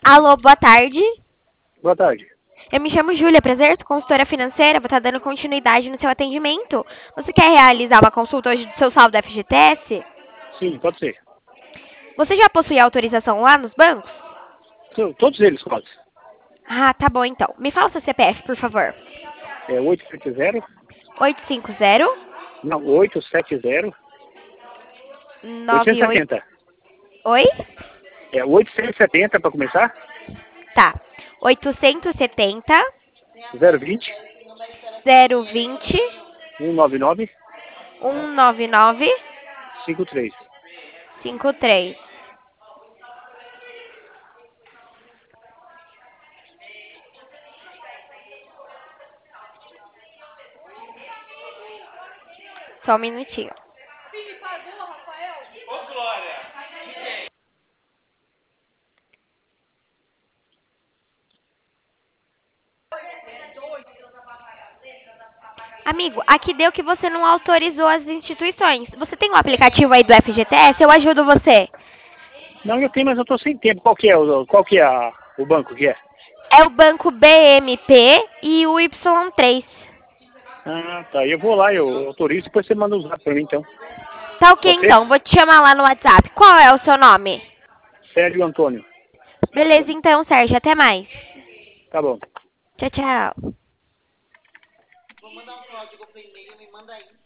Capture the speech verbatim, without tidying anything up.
Alô, boa tarde. Boa tarde. Eu me chamo Júlia, prazer, sou consultora financeira, vou estar dando continuidade no seu atendimento. Você quer realizar uma consulta hoje do seu saldo F G T S? Sim, pode ser. Você já possui autorização lá nos bancos? To- Todos eles, quase. Ah, tá bom então. Me fala o seu C P F, por favor. É oito sete zero, oito cinco zero, não, oito sete zero, nove oito. oitocentos e setenta. Oi? É oitocentos e setenta para começar, Tá. oitocentos e setenta, zero vinte, zero vinte, cento e noventa e nove, cento e noventa e nove, cinquenta e três. cinquenta e três. Só um minutinho. Amigo, aqui deu que você não autorizou as instituições. Você tem um aplicativo aí do F G T S? Eu ajudo você. Não, eu tenho, mas eu estou sem tempo. Qual que é, o, qual que é a- o banco que é? É o banco B M P e o Y três. Ah, tá. Eu vou lá, eu autorizo, depois você manda usar para mim, então. Tá ok Pode ser? então, vou te chamar lá no WhatsApp. Qual é o seu nome? Sérgio Antônio. Beleza então, Sérgio, até mais. Tá bom. Tchau, tchau.